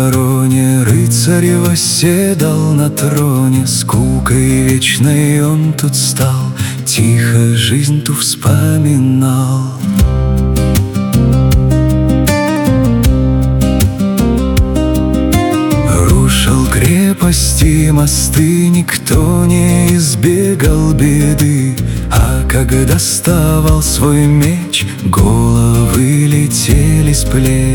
короне рыцарь восседал на троне. Скукой вечной он тут стал, тихо жизнь ту вспоминал. Рушил крепости, мосты, никто не избегал беды. А когда доставал свой меч, головы летели с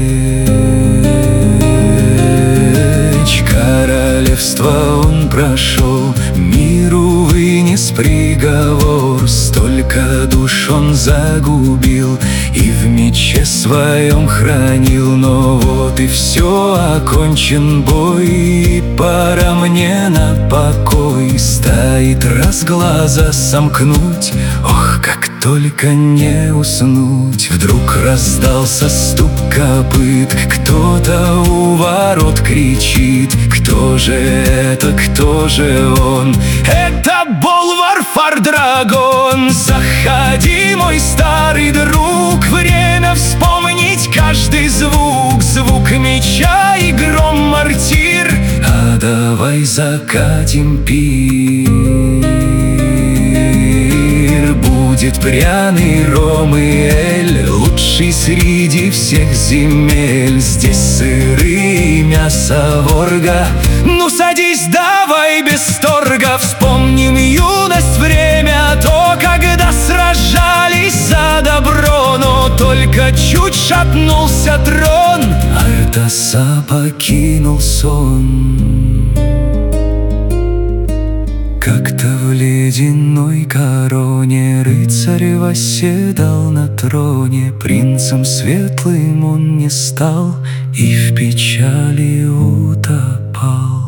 плеч. Королевство он прошел, миру вынес приговор. Столько душ он загубил и в мече своем хранил. Но вот и все, окончен бой, и пора мне на покой. Стоит раз глаза сомкнуть, ох, как только не уснуть. Вдруг раздался стук копыт, кто-то у ворот кричит. Кто же это, кто же он? Это Болвар Фардрагон. Заходи, мой старый друг, время вспомнить каждый звук. Звук меча и гром мортир, а давай закатим пир. Будет пряный ром и эль, лучший среди всех земель. Здесь сыры и мясо ворга, ну садись, давай без торга. Вспомним юность, время то, когда сражались за добро. Но только чуть шатнулся трон, Артаса покинул сон. Как-то в ледяной короне рыцарь восседал на троне. Принцем светлым он не стал и в печали утопал.